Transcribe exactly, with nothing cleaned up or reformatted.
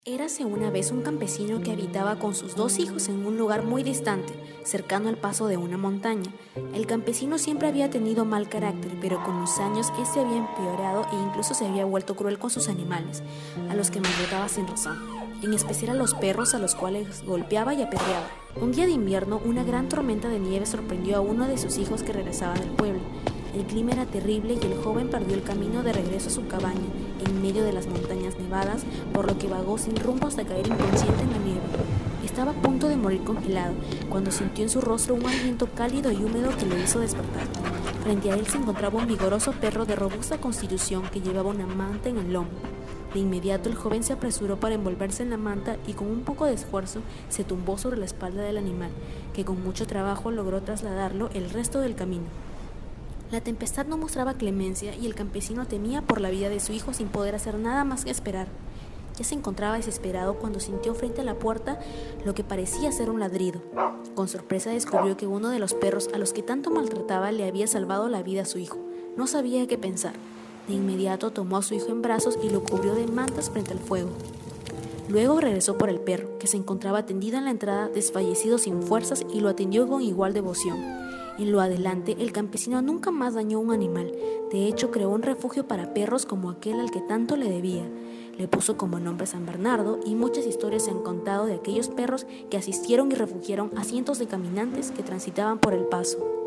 Érase una vez un campesino que habitaba con sus dos hijos en un lugar muy distante, cercano al paso de una montaña. El campesino siempre había tenido mal carácter, pero con los años este había empeorado e incluso se había vuelto cruel con sus animales, a los que maltrataba sin razón, en especial a los perros, a los cuales golpeaba y apedreaba. Un día de invierno, una gran tormenta de nieve sorprendió a uno de sus hijos que regresaba del pueblo. El clima era terrible y el joven perdió el camino de regreso a su cabaña, en medio de las montañas nevadas, por lo que vagó sin rumbo hasta caer inconsciente en la nieve. Estaba a punto de morir congelado, cuando sintió en su rostro un aliento cálido y húmedo que lo hizo despertar. Frente a él se encontraba un vigoroso perro de robusta constitución que llevaba una manta en el lomo. De inmediato el joven se apresuró para envolverse en la manta y con un poco de esfuerzo se tumbó sobre la espalda del animal, que con mucho trabajo logró trasladarlo el resto del camino. La tempestad no mostraba clemencia y el campesino temía por la vida de su hijo sin poder hacer nada más que esperar. Ya se encontraba desesperado cuando sintió frente a la puerta lo que parecía ser un ladrido. Con sorpresa descubrió que uno de los perros a los que tanto maltrataba le había salvado la vida a su hijo. No sabía qué pensar. De inmediato tomó a su hijo en brazos y lo cubrió de mantas frente al fuego. Luego regresó por el perro, que se encontraba tendido en la entrada, desfallecido sin fuerzas, y lo atendió con igual devoción. En lo adelante, el campesino nunca más dañó a un animal. De hecho, creó un refugio para perros como aquel al que tanto le debía. Le puso como nombre San Bernardo, y muchas historias se han contado de aquellos perros que asistieron y refugiaron a cientos de caminantes que transitaban por el paso.